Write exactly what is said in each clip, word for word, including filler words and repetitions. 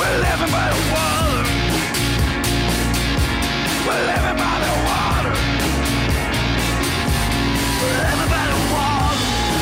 We're living by the water. We're living by the water. We're living by the water.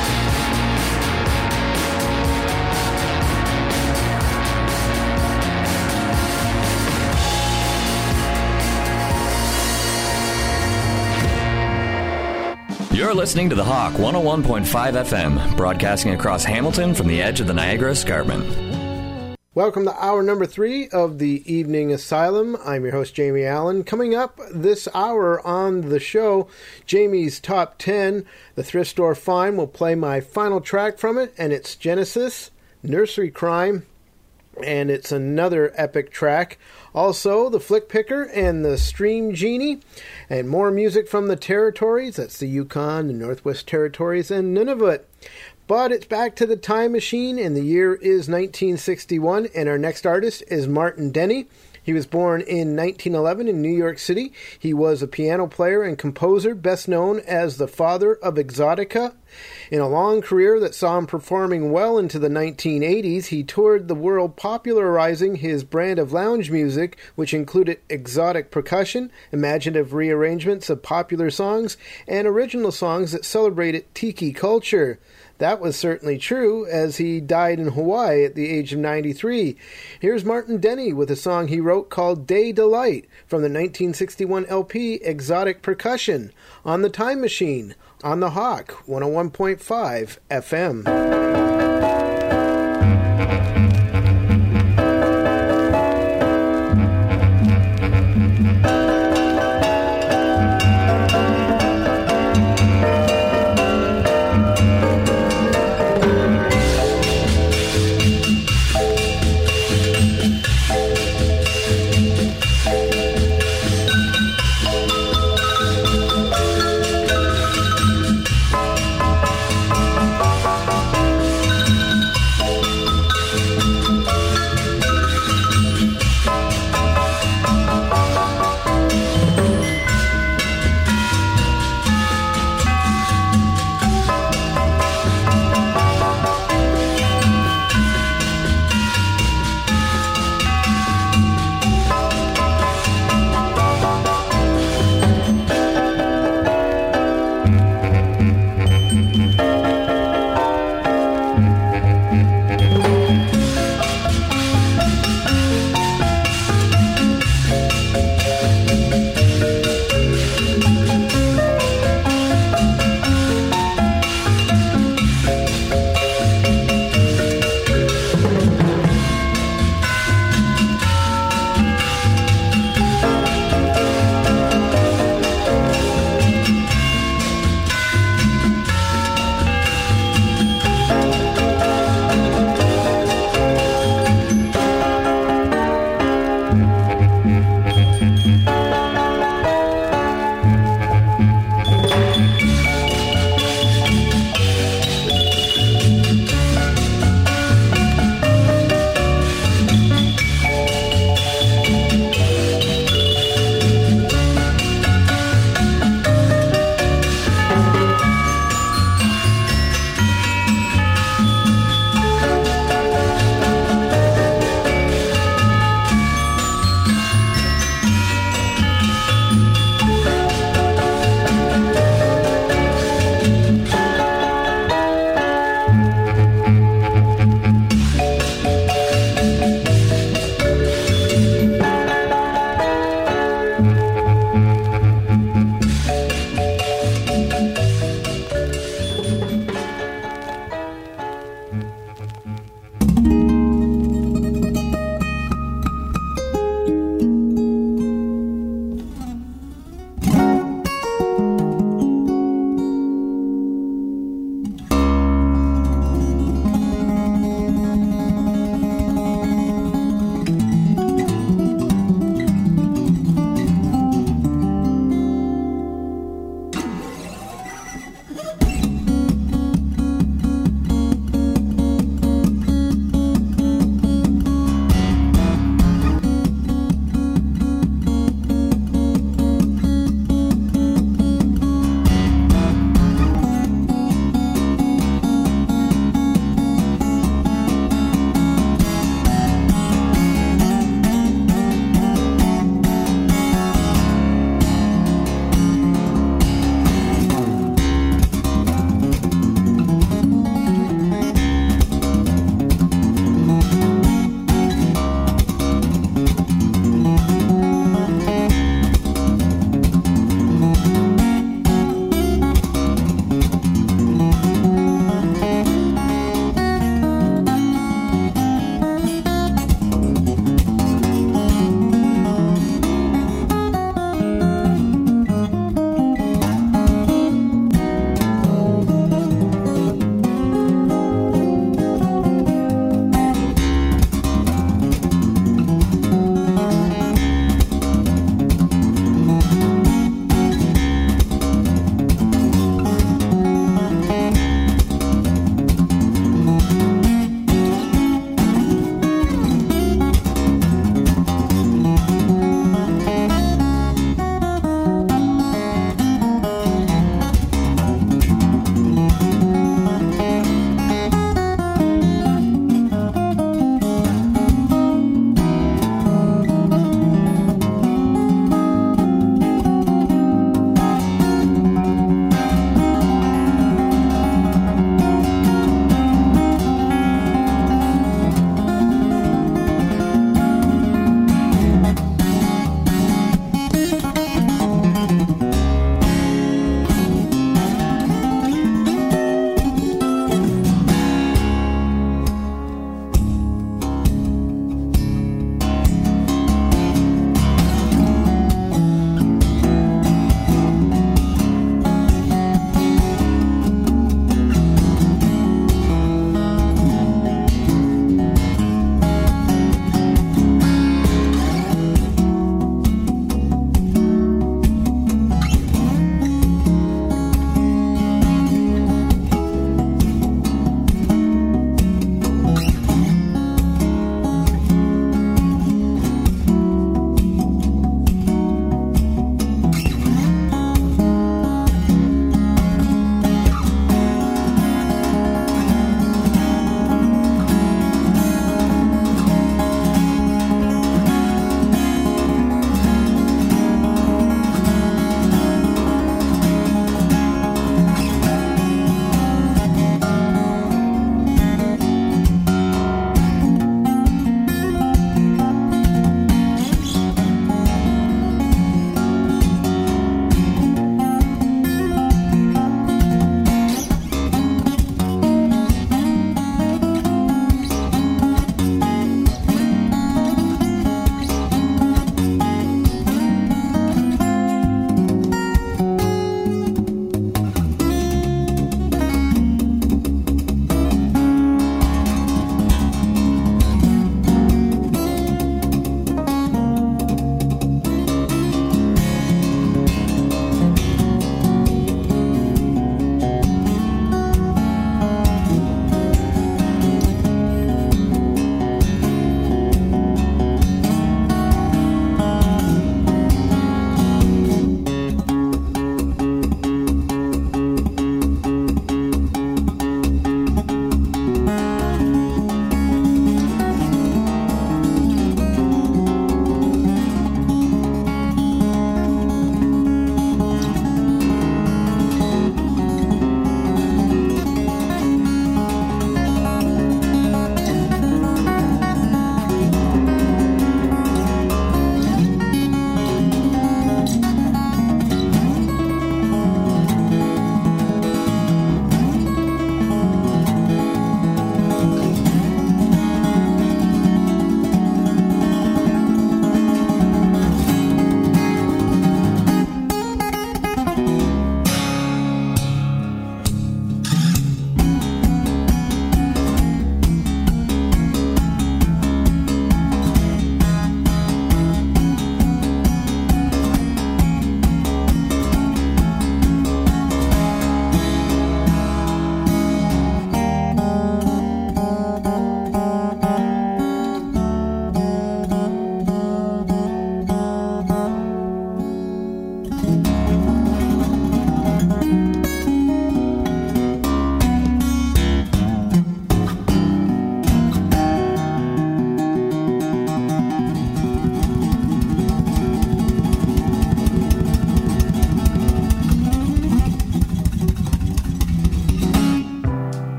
You're listening to The Hawk one oh one point five F M, broadcasting across Hamilton from the edge of the Niagara Escarpment. Welcome to hour number three of the Evening Asylum. I'm your host, Jamie Allen. Coming up this hour on the show, Jamie's Top ten. The Thrift Store Find will play my final track from it, and it's Genesis, Nursery Crime, and it's another epic track. Also, the Flick Picker and the Stream Genie, and more music from the Territories. That's the Yukon, the Northwest Territories, and Nunavut. But it's back to the time machine, and the year is nineteen sixty-one, and our next artist is Martin Denny. He was born in nineteen eleven in New York City. He was a piano player and composer, best known as the father of Exotica. In a long career that saw him performing well into the nineteen eighties, he toured the world popularizing his brand of lounge music, which included exotic percussion, imaginative rearrangements of popular songs, and original songs that celebrated tiki culture. That was certainly true, as he died in Hawaii at the age of ninety-three. Here's Martin Denny with a song he wrote called Day Delight from the nineteen sixty-one L P Exotic Percussion on the Time Machine on the Hawk one oh one point five F M.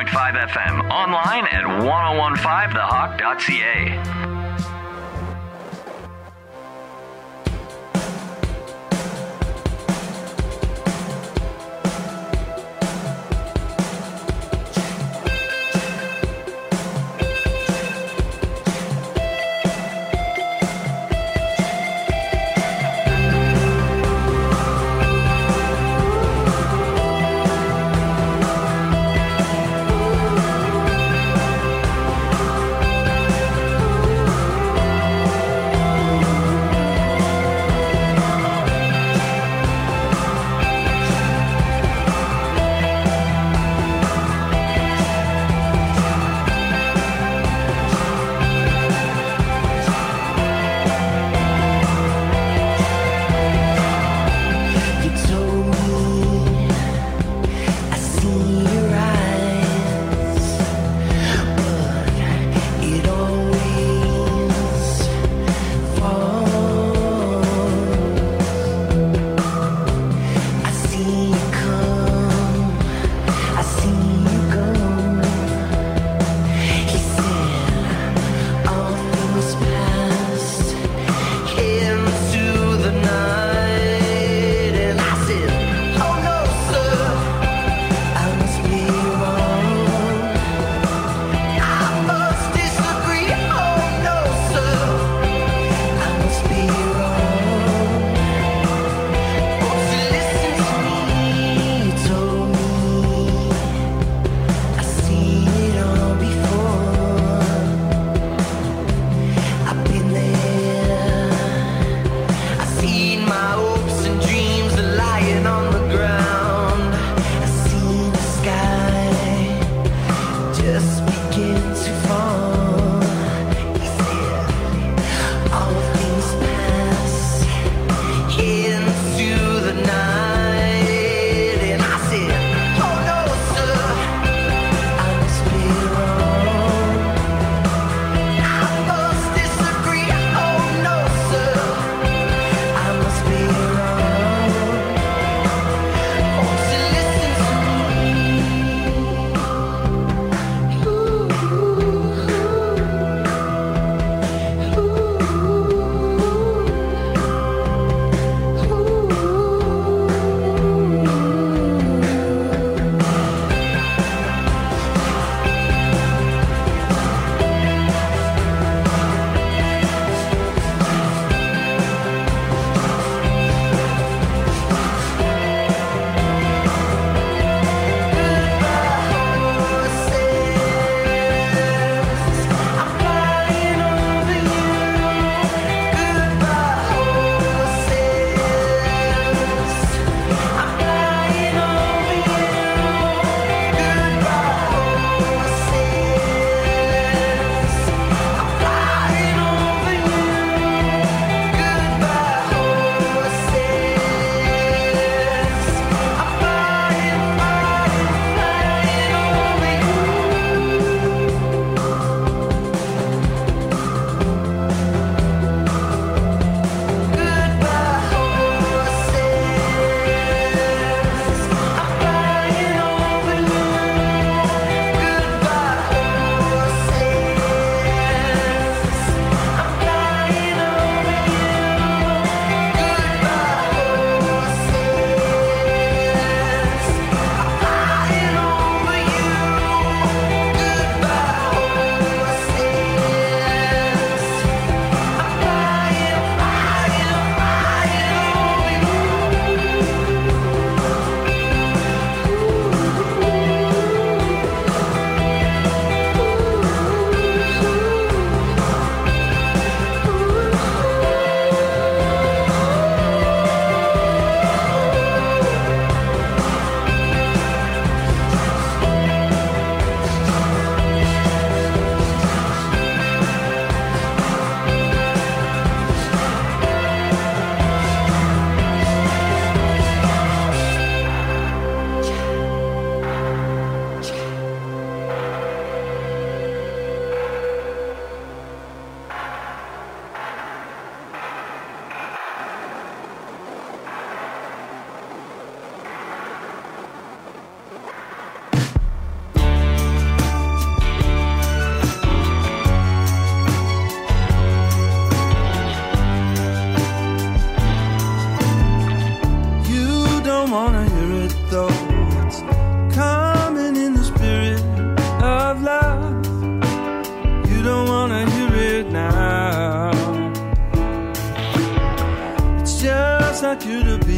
point five F M. Online at ten fifteen the hawk dot c a. Ooh.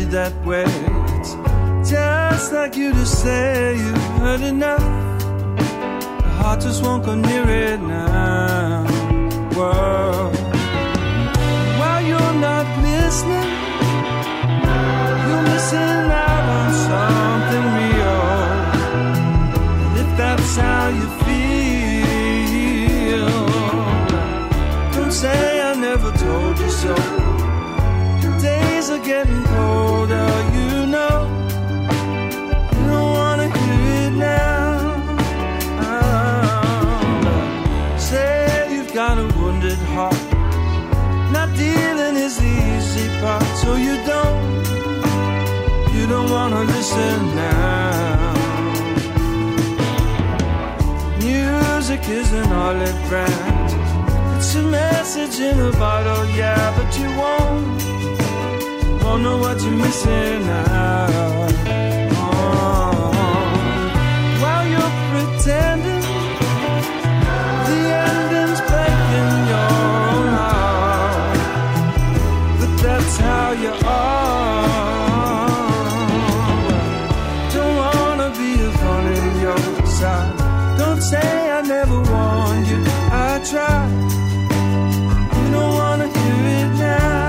that way. It's just like you to say you've heard enough. The heart just won't go near it now. Whoa. While you're not listening, you're missing out on something real. And if that's how you feel, don't say I never told you so. Days are getting colder, you know. You don't wanna hear it now. Oh, say you've got a wounded heart. Not dealing is the easy part, so you don't, you don't wanna listen now. Music isn't all it brands. It's a message in a bottle, yeah, but you won't, won't know what you're missing out. Oh. While you're pretending, the ending's breaking your own heart. But that's how you are. Don't wanna be a thorn in your side. Don't say I never warned you, I tried. You don't wanna hear it now.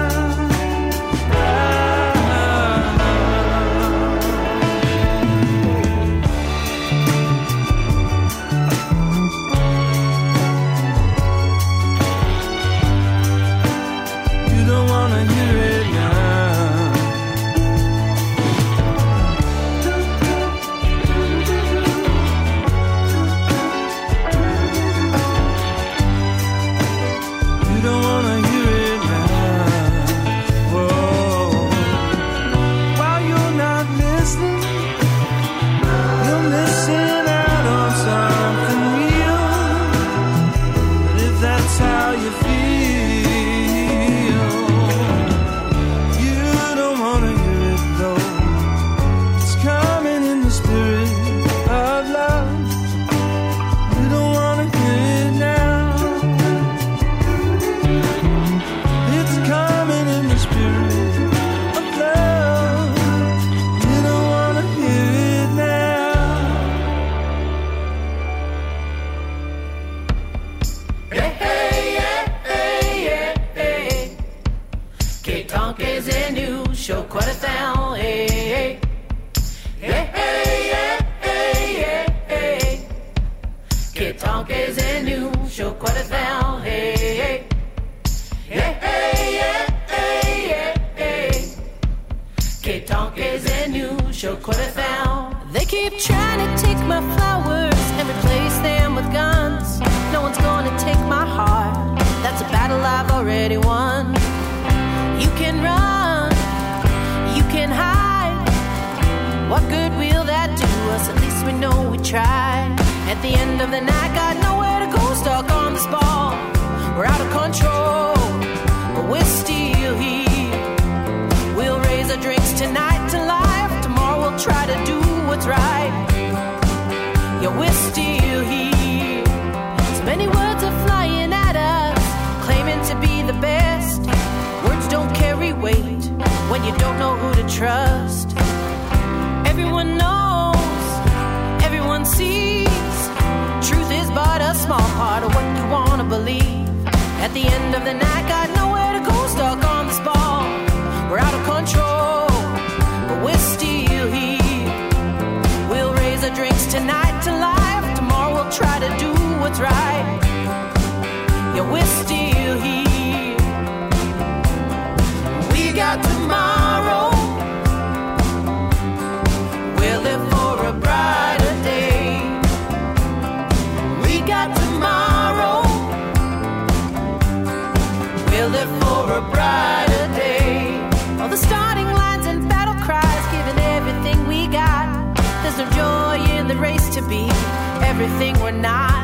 Everything we're not.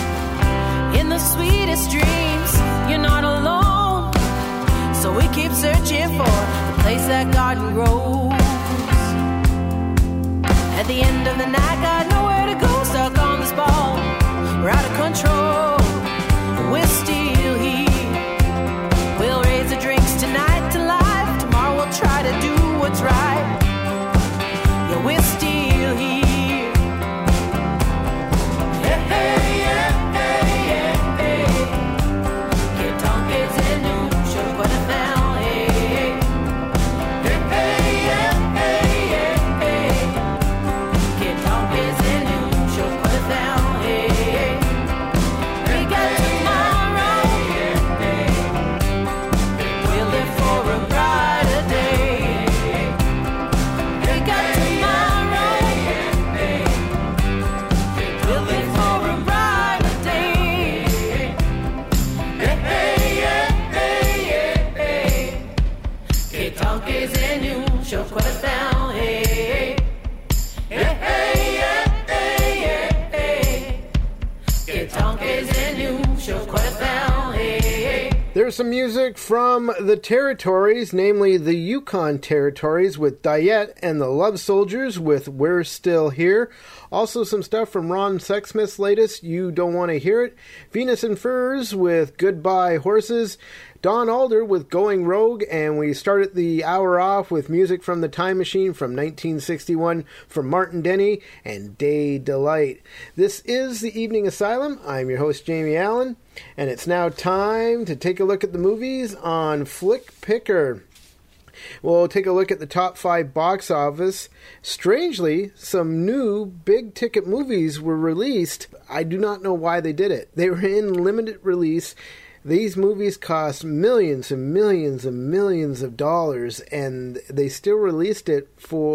In the sweetest dreams, you're not alone. So we keep searching for the place that garden grows. At the end of the night, got nowhere to go, stuck on this ball. We're out of control, but we're still here. We'll raise the drinks tonight to life. Tomorrow we'll try to do what's right. Shut it down, hey, hey. There's some music from the Territories, namely the Yukon Territories with Diet and the Love Soldiers with We're Still Here. Also some stuff from Ron Sexsmith's latest, You Don't Want to Hear It. Venus and Furs with Goodbye Horses. Don Alder with Going Rogue, and we started the hour off with music from The Time Machine from nineteen sixty-one from Martin Denny and Day Delight. This is the Evening Asylum. I'm your host, Jamie Allen, and it's now time to take a look at the movies on Flick Picker. We'll take a look at the top five box office. Strangely, some new big-ticket movies were released. I do not know why they did it. They were in limited release. These movies cost millions and millions and millions of dollars, and they still released it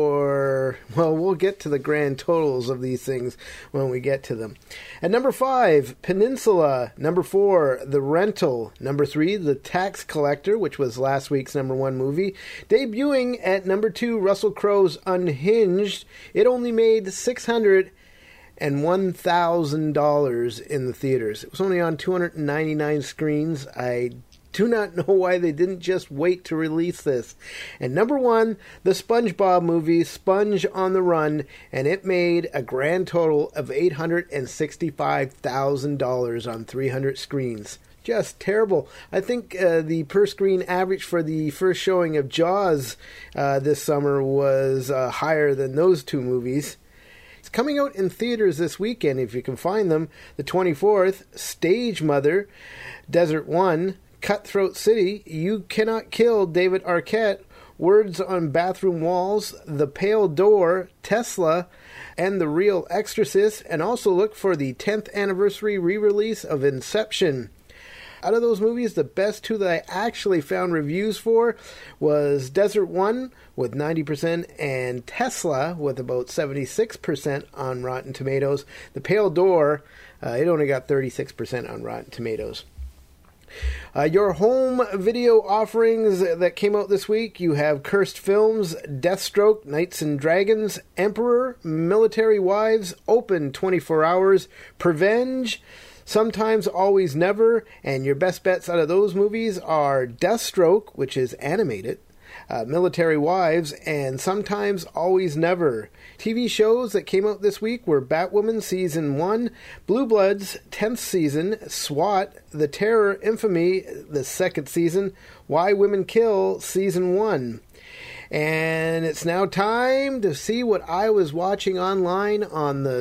for, well, we'll get to the grand totals of these things when we get to them. At number five, Peninsula. Number four, The Rental. Number three, The Tax Collector, which was last week's number one movie. Debuting at number two, Russell Crowe's Unhinged. It only made six hundred and one thousand dollars in the theaters. It was only on two hundred ninety-nine screens. I do not know why they didn't just wait to release this. And number one, the SpongeBob movie, Sponge on the Run, and it made a grand total of eight hundred sixty-five thousand dollars on three hundred screens. Just terrible. I think uh, the per-screen average for the first showing of Jaws uh, this summer was uh, higher than those two movies. It's coming out in theaters this weekend, if you can find them. The twenty-fourth, Stage Mother, Desert One, Cutthroat City, You Cannot Kill David Arquette, Words on Bathroom Walls, The Pale Door, Tesla, and The Real Exorcist. And also look for the tenth anniversary re-release of Inception. Out of those movies, the best two that I actually found reviews for was Desert One with ninety percent and Tesla with about seventy-six percent on Rotten Tomatoes. The Pale Door, uh, it only got thirty-six percent on Rotten Tomatoes. Uh, your home video offerings that came out this week, you have Cursed Films, Deathstroke, Knights and Dragons, Emperor, Military Wives, Open twenty-four hours, Prevenge, Sometimes, Always, Never, and your best bets out of those movies are Deathstroke, which is animated, uh, Military Wives, and Sometimes, Always, Never. T V shows that came out this week were Batwoman Season one, Blue Bloods, tenth Season, SWAT, The Terror, Infamy, the second Season, Why Women Kill, Season one. And it's now time to see what I was watching online on the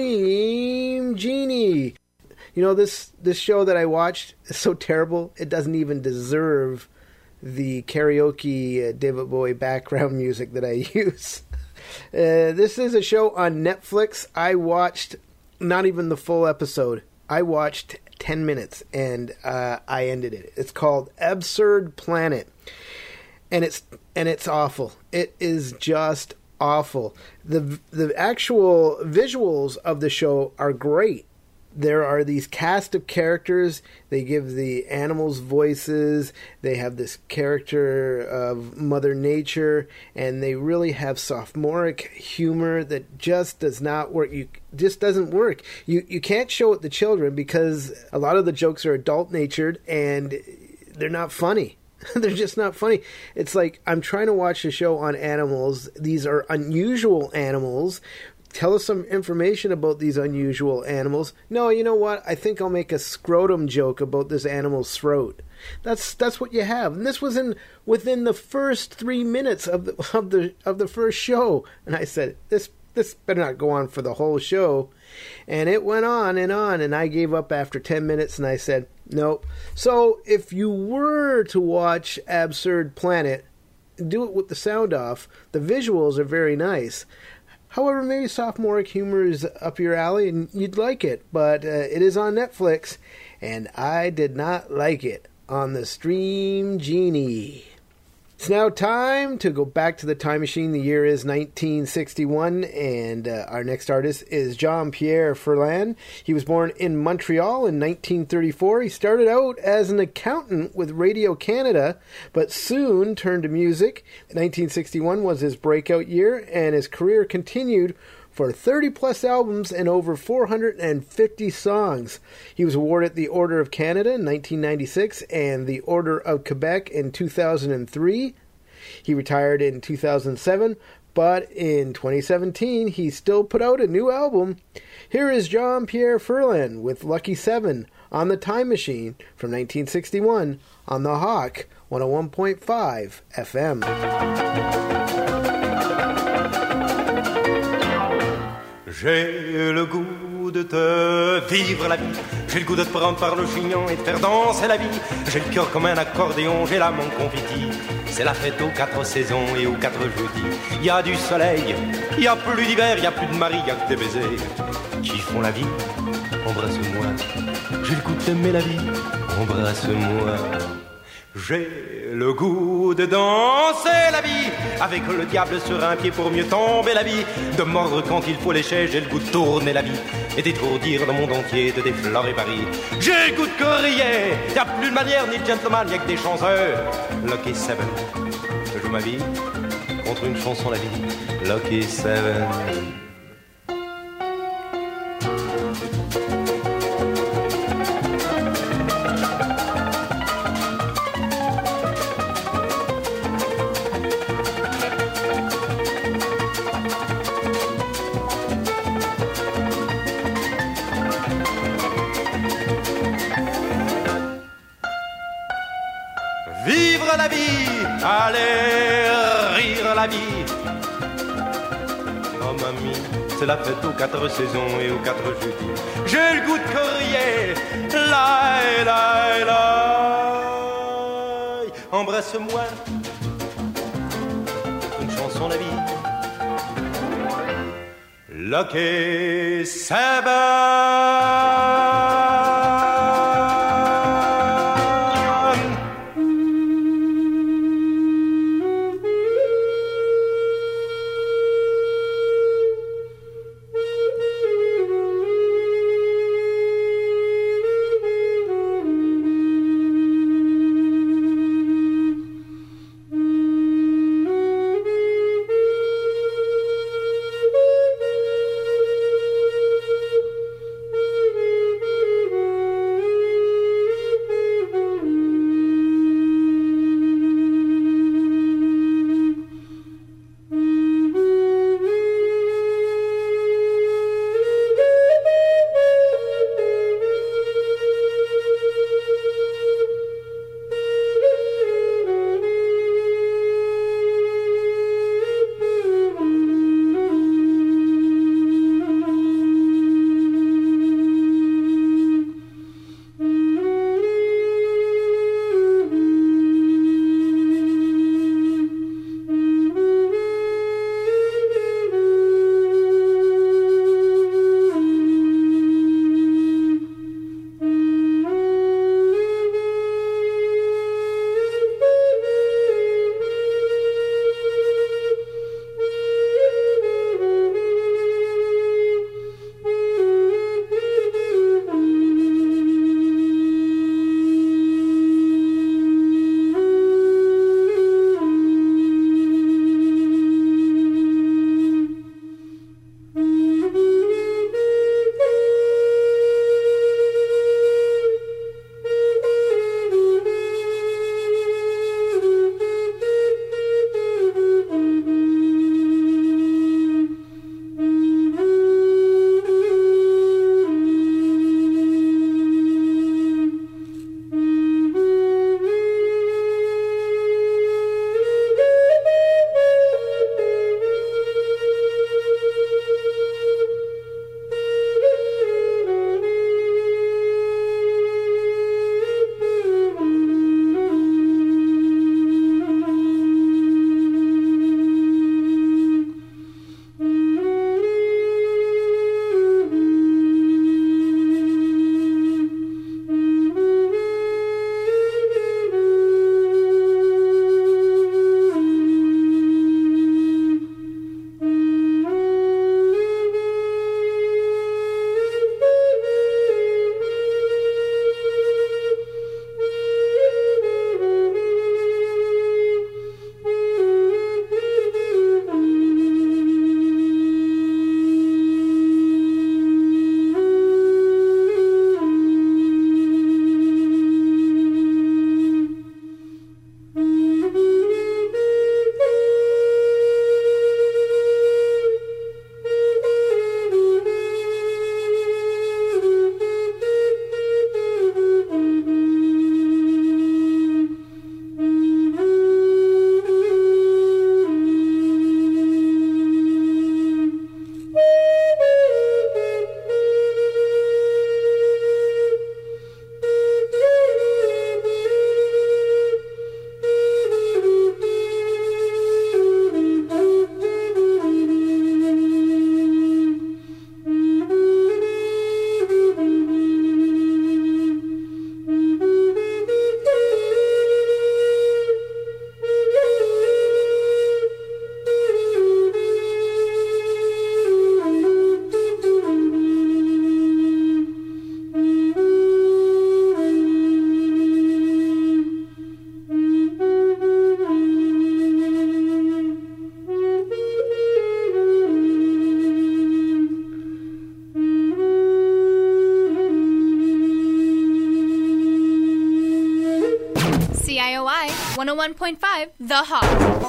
Stream Genie. You know, this, this show that I watched is so terrible, it doesn't even deserve the karaoke uh, David Bowie background music that I use. Uh, this is a show on Netflix. I watched not even the full episode. I watched ten minutes and uh, I ended it. It's called Absurd Planet. And it's and it's awful. It is just awful. The the actual visuals of the show are great. There are these cast of characters. They give the animals voices. They have this character of Mother Nature, and they really have sophomoric humor that just does not work. You just doesn't work. You you can't show it to children because a lot of the jokes are adult-natured and they're not funny. They're just not funny. It's like I'm trying to watch a show on animals. These are unusual animals. Tell us some information about these unusual animals. No, you know what? I think I'll make a scrotum joke about this animal's throat. That's that's what you have. And this was in within the first three minutes of the of the of the first show. And I said, this this better not go on for the whole show. And it went on and on, and I gave up after ten minutes, and I said, nope. So if you were to watch Absurd Planet, do it with the sound off. The visuals are very nice. However, maybe sophomoric humor is up your alley and you'd like it, but uh, it is on Netflix, and I did not like it on the Stream Genie. It's now time to go back to the time machine. The year is nineteen sixty-one, and uh, our next artist is Jean-Pierre Ferland. He was born in Montreal in nineteen thirty-four. He started out as an accountant with Radio-Canada, but soon turned to music. nineteen sixty-one was his breakout year, and his career continued for thirty plus albums and over four hundred fifty songs. He was awarded the Order of Canada in nineteen ninety-six and the Order of Quebec in two thousand three. He retired in two thousand seven, but in twenty seventeen he still put out a new album. Here is Jean-Pierre Ferland with Lucky Seven on the Time Machine from nineteen sixty-one on the Hawk one oh one point five F M. J'ai le goût de te vivre la vie, j'ai le goût de te prendre par le chignon et de faire danser la vie. J'ai le cœur comme un accordéon, j'ai l'âme en confetti. C'est la fête aux quatre saisons et aux quatre jeudis. Il y a du soleil, il y a plus d'hiver, il y a plus de mari, il y a que des baisers qui font la vie. Embrasse-moi, j'ai le goût d'aimer la vie. Embrasse-moi. J'ai le goût de danser la vie avec le diable sur un pied pour mieux tomber la vie, de mordre quand il faut lécher, j'ai le goût de tourner la vie et d'étourdir le monde entier, de déflorer Paris. J'ai le goût de courrier, y a plus de manière ni de gentleman, y a que des chanceux. Lucky Seven, je joue ma vie contre une chanson la vie. Lucky Seven. La vie, allez rire la vie. Oh mamie, c'est la fête aux quatre saisons et aux quatre jeudis. J'ai le goût de courrier, la la la. Embrasse-moi, une chanson la vie. Lucky Seven. D I O I one oh one point five The Hawk.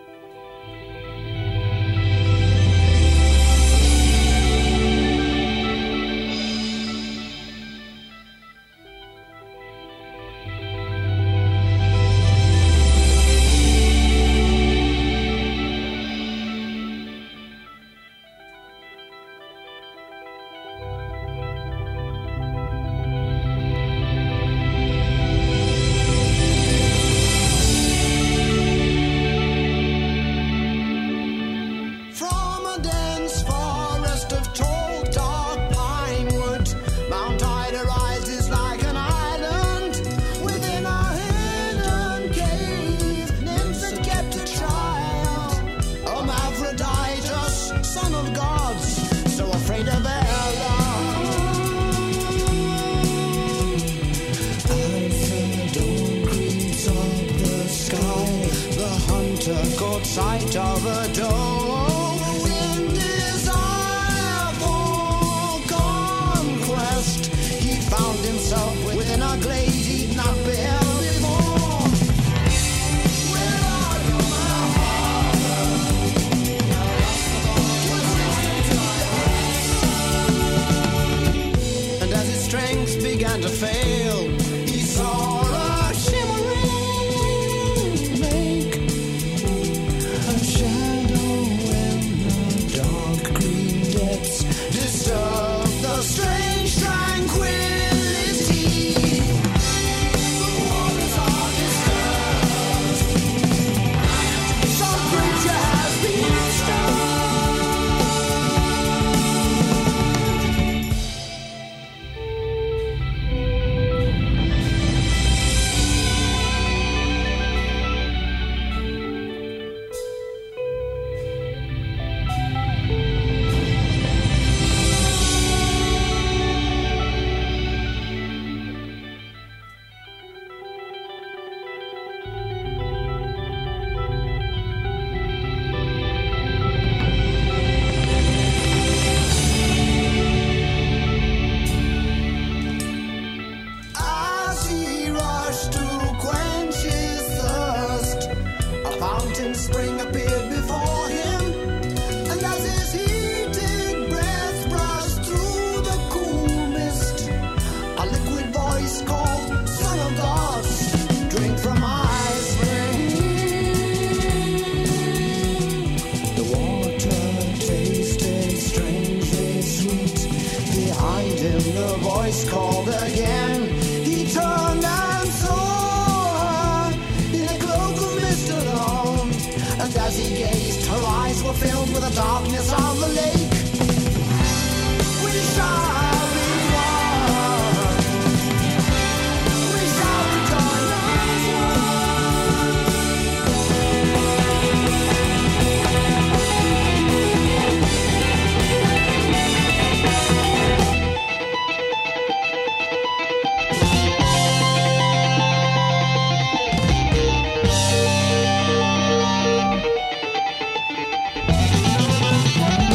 Sight of a door in desire for conquest, he found himself within a glade he'd not beheld before. Where are you, my father? And as his strength began to fail, he saw a shimmering lake, a shadow in the dark green depths disturbed the strange tranquility. The waters are disturbed. Some creature has been stirred. As he rushed to quench his thirst, a fountain spring appeared before him, and as his heated breath brushed through the cool mist, a liquid voice called, "Son of gods, drink from my spring." The water tasted strangely sweet. Behind him the voice called again. He turned and saw her in a cloak of mist alone. And as he gazed, her eyes were filled with the darkness of the lake. We shall be one. We shall rejoin as one.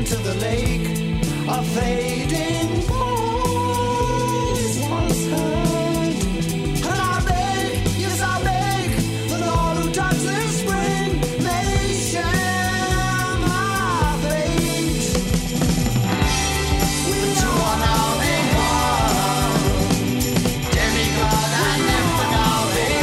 into the lake, a fading voice was heard. And I beg, yes I beg, that all who touch this spring may share my fate. We two are now one, demigod and infinity.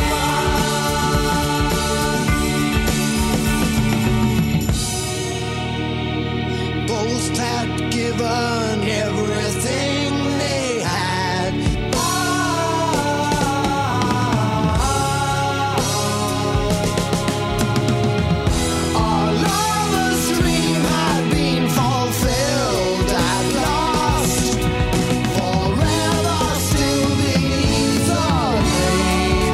Both had given everything they had. Our lover's dream had been fulfilled at last. Forever still beneath the lake.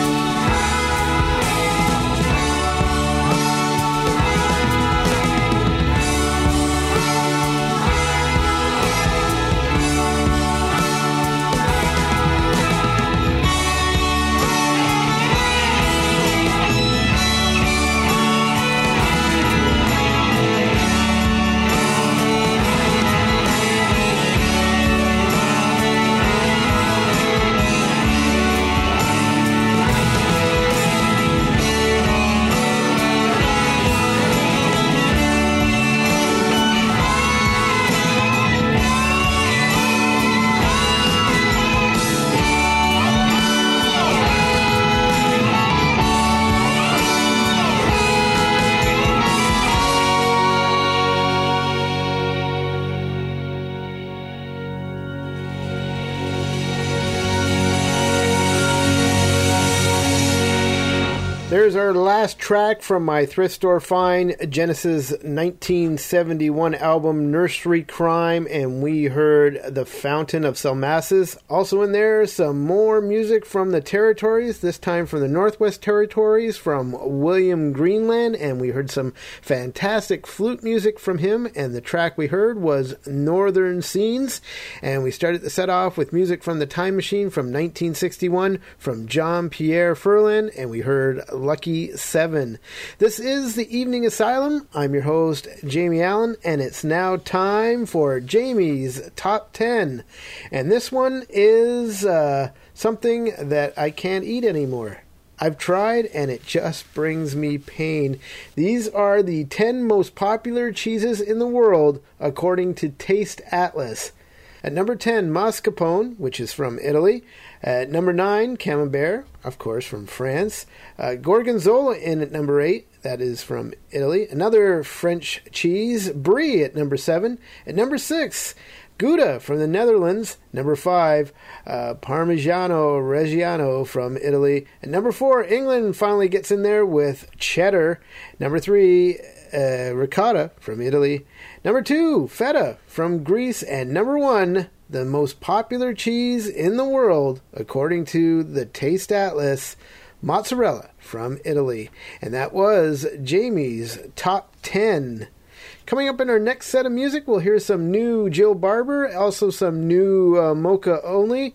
There's our last track from my thrift store find, Genesis nineteen seventy-one album Nursery Crime, and we heard The Fountain of Salmacis. Also in there, some more music from the Territories, this time from the Northwest Territories, from William Greenland, and we heard some fantastic flute music from him, and the track we heard was Northern Scenes, and we started the set off with music from the Time Machine from nineteen sixty-one from John Pierre Ferland, and we heard Lucky Seven. This is the Evening Asylum. I'm your host, Jamie Allen, and it's now time for Jamie's Top ten. And this one is uh, something that I can't eat anymore. I've tried, and it just brings me pain. These are the ten most popular cheeses in the world, according to Taste Atlas. At number ten, mascarpone, which is from Italy. At number nine, camembert, of course, from France. Uh, gorgonzola in at number eight, that is from Italy. Another French cheese, brie at number seven. At number six, Gouda from the Netherlands. Number five, uh, Parmigiano Reggiano from Italy. At number four, England finally gets in there with cheddar. Number three, uh, ricotta from Italy. Number two, feta from Greece. And number one, the most popular cheese in the world, according to the Taste Atlas, mozzarella from Italy. And that was Jamie's Top ten. Coming up in our next set of music, we'll hear some new Jill Barber, also some new uh, Mocha Only,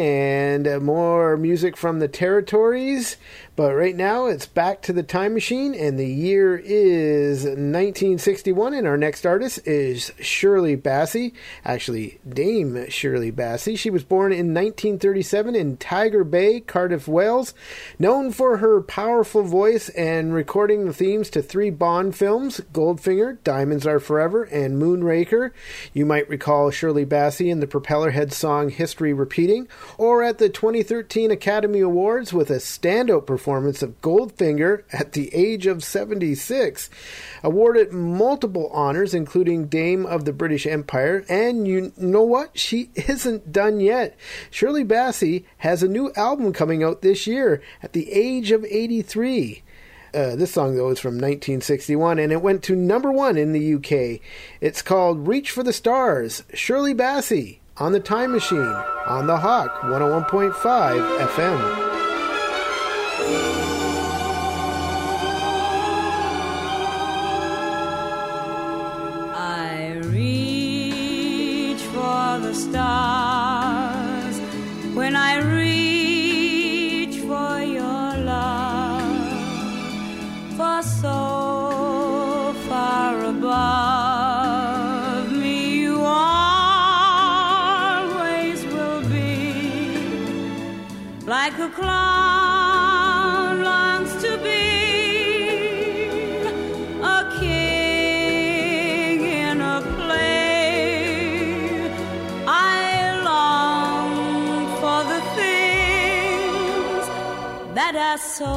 and uh, more music from the Territories. But right now, it's back to the Time Machine, and the year is nineteen sixty-one, and our next artist is Shirley Bassey. Actually, Dame Shirley Bassey. She was born in nineteen thirty-seven in Tiger Bay, Cardiff, Wales. Known for her powerful voice and recording the themes to three Bond films, Goldfinger, Diamonds Are Forever, and Moonraker. You might recall Shirley Bassey in the Propellerhead song History Repeating, or at the twenty thirteen Academy Awards with a standout performance of Goldfinger at the age of seventy-six. Awarded multiple honors, including Dame of the British Empire, and you know what? She isn't done yet. Shirley Bassey has a new album coming out this year at the age of eighty-three. Uh, this song, though, is from nineteen sixty-one, and it went to number one in the U K. It's called Reach for the Stars. Shirley Bassey on the Time Machine on the Hawk one oh one point five F M. I reach for the stars when I reach for your love, for so far above a clown longs to be a king in a play. I long for the things that are so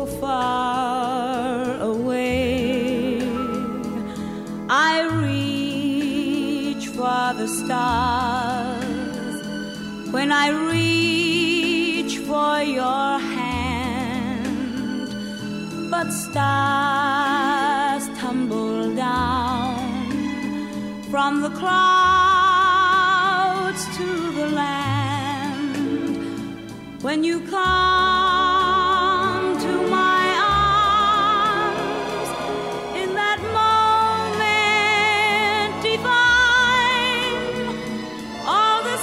far away. I reach for the stars when I reach for your hand, but stars tumble down from the clouds to the land. When you come to my arms in that moment divine, all the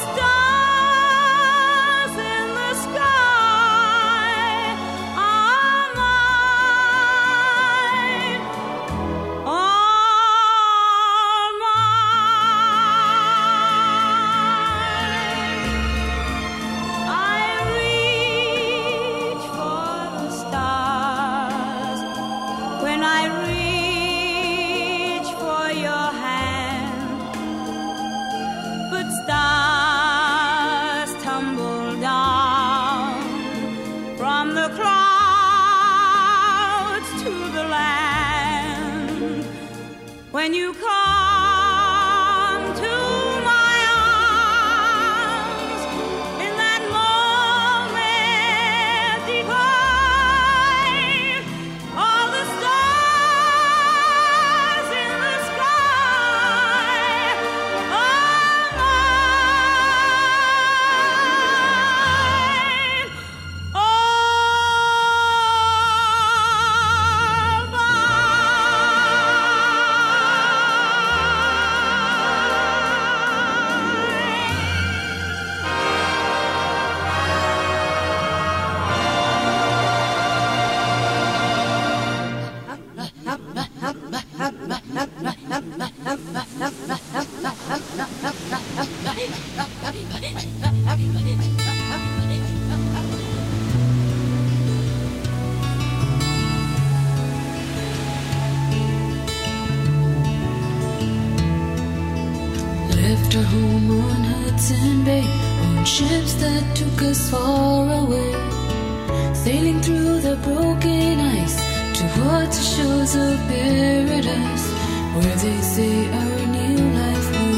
stars in the sky are mine, all mine. I reach for the stars when I reach for your hand, but stars tumble down from the clouds to the land. When you come to my arms in that moment divine, all the stars in the sky are mine, all Left our home on Hudson Bay, on ships that took us far away, sailing through the broken ice towards the shores of paradise, where they say our new life will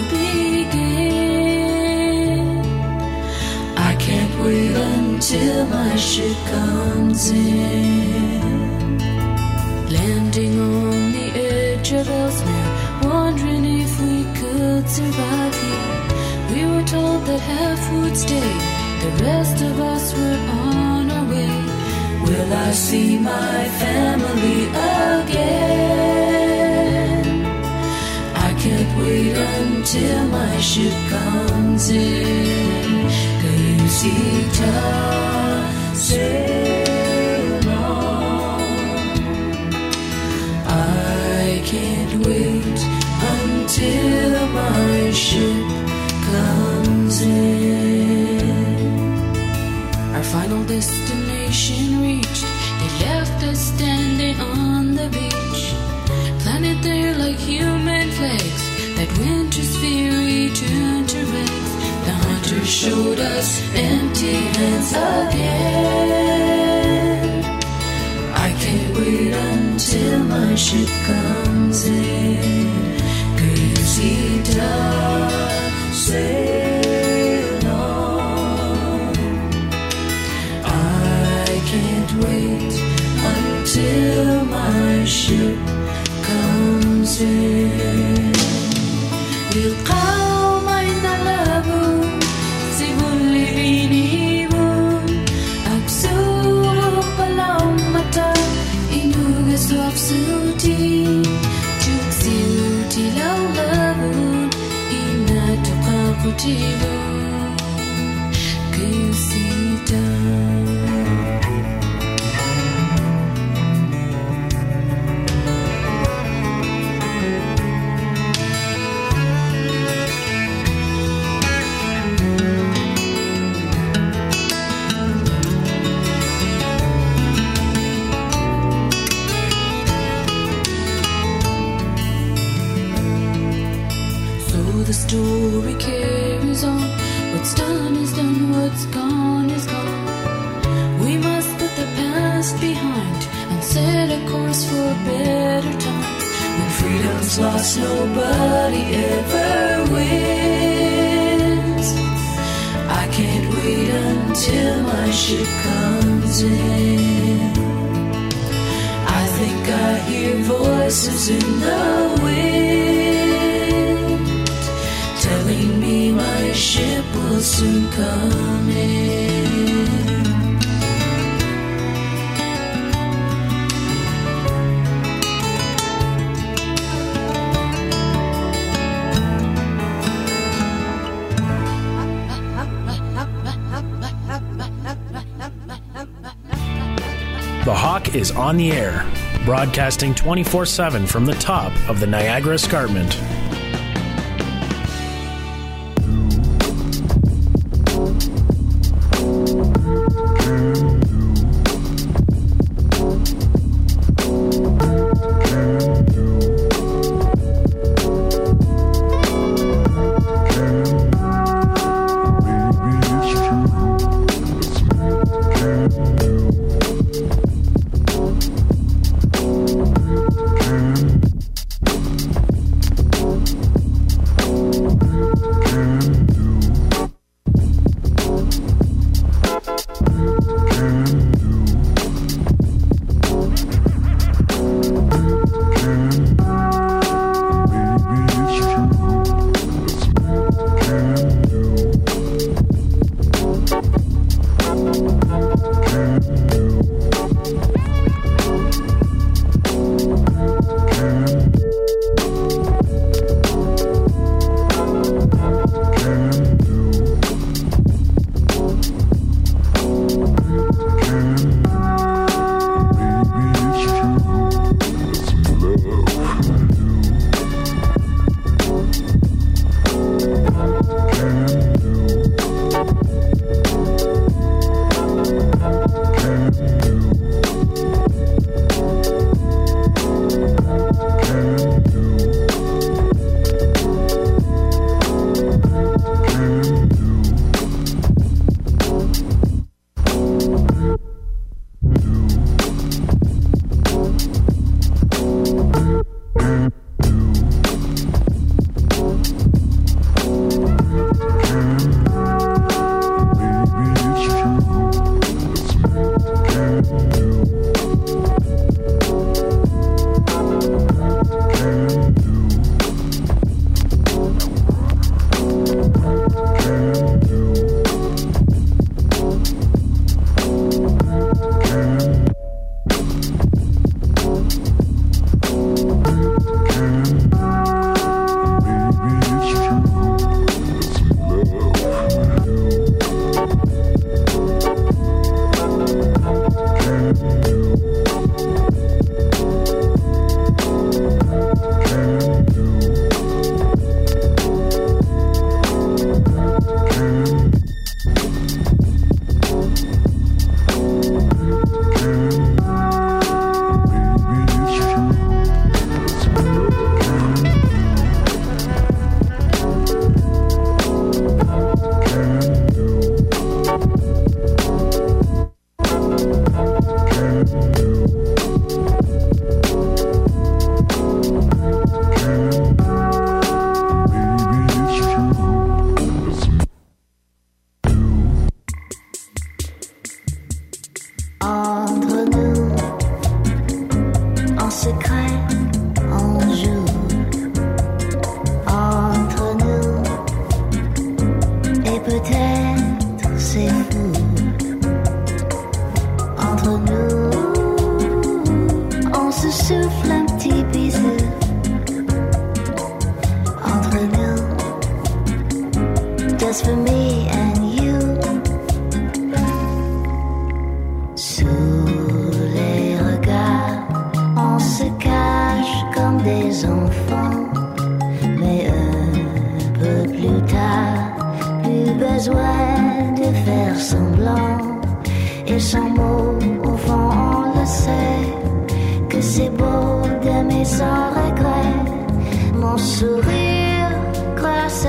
begin. I can't wait until my ship comes in, landing on the edge of Ellesmere, wondering if we could survive here. We were told that half would stay, the rest of us were on our way. Will I see my family again? I can't wait until my ship comes in. Gaisita, sail on. I can't wait until my ship comes in. Our final destination reached, they left us standing on the beach, planted there like human flags, that winter's fury turned to rags. The hunter showed us empty hands again. I can't wait until my ship comes in. Gaisita, sail on. I can't wait until my ship comes in. القوم ينلبوا سيبوا اللي بينيبوا أبسوا بالعمتا إنو قسوا أبسوتي تكسيوتي لو لبون إنا تقاقتيبوا كيسيتا. the story carries on. What's done is done, what's gone is gone. We must put the past behind and set a course for a better time. When freedom's lost, nobody ever wins. I can't wait until my ship comes in. I think I hear voices in the wind telling me my ship will soon come in. The Hawk is on the air, broadcasting twenty-four seven from the top of the Niagara Escarpment. Mon sourire croise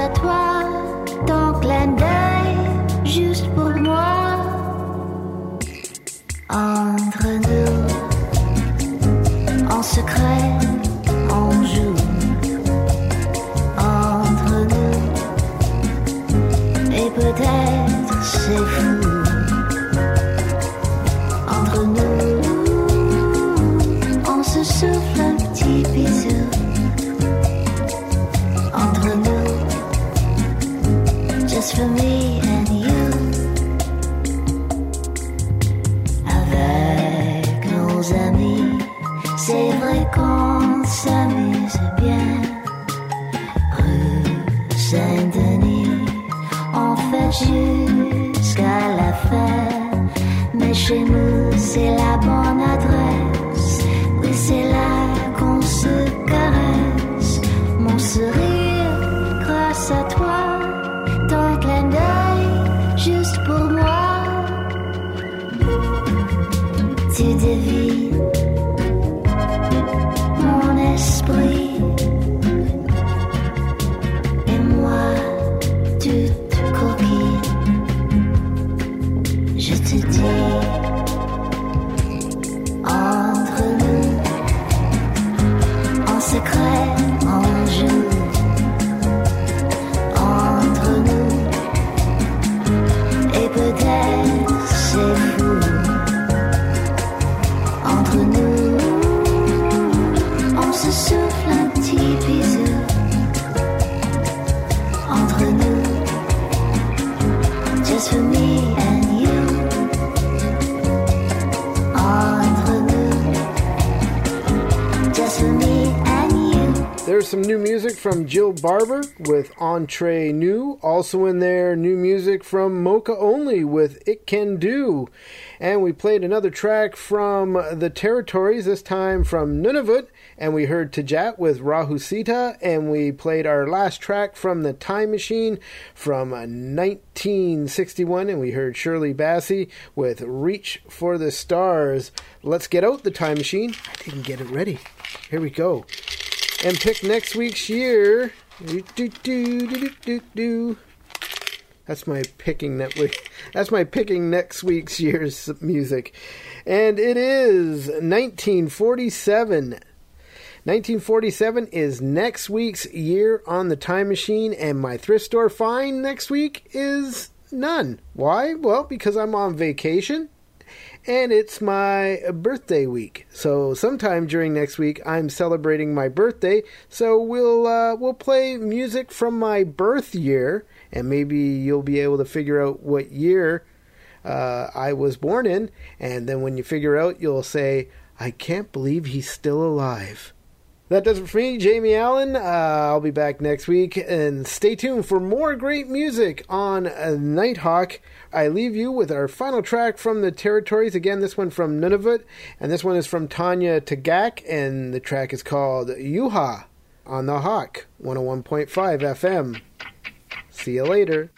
just for me and you. Avec nos amis, c'est vrai qu'on s'amuse bien. Rue Saint-Denis, on fait jusqu'à la fin. Mais chez nous, c'est la bonne adresse. Oui, c'est là qu'on se caresse. Mon sourire grâce à toi, ton clin d'œil juste pour moi. Tu devines mon esprit et moi toute coquille. Je te dis entre nous, en secret, on joue. Entre nous, et peut-être c'est fou. Entre nous, on se souffle un petit bisou. Entre nous, just for me and you. Entre nous, just for me and you. There's some new music from Jill Barber with Entre Nous. Also in there, new music from Mocha Only with It Can Do. And we played another track from the Territories, this time from Nunavut. And we heard Tajat with Rahu Sita. And we played our last track from the Time Machine from nineteen sixty-one. And we heard Shirley Bassey with Reach for the Stars. Let's get out the Time Machine. I didn't get it ready. Here we go. And pick next week's year. Do, do, do, do, do, do. That's my picking next week. That's my picking next week's year's music, and it is nineteen forty-seven. nineteen forty-seven is next week's year on the Time Machine, and my thrift store find next week is none. Why? Well, because I'm on vacation. And it's my birthday week, so sometime during next week I'm celebrating my birthday. So we'll uh, we'll play music from my birth year, and maybe you'll be able to figure out what year uh, I was born in. And then when you figure out, you'll say, "I can't believe he's still alive." That does it for me, Jamie Allen. Uh, I'll be back next week, and stay tuned for more great music on uh, Nighthawk. I leave you with our final track from the Territories. Again, this one from Nunavut, and this one is from Tanya Tagak, and the track is called Yuha on the Hawk, one oh one point five F M. See you later.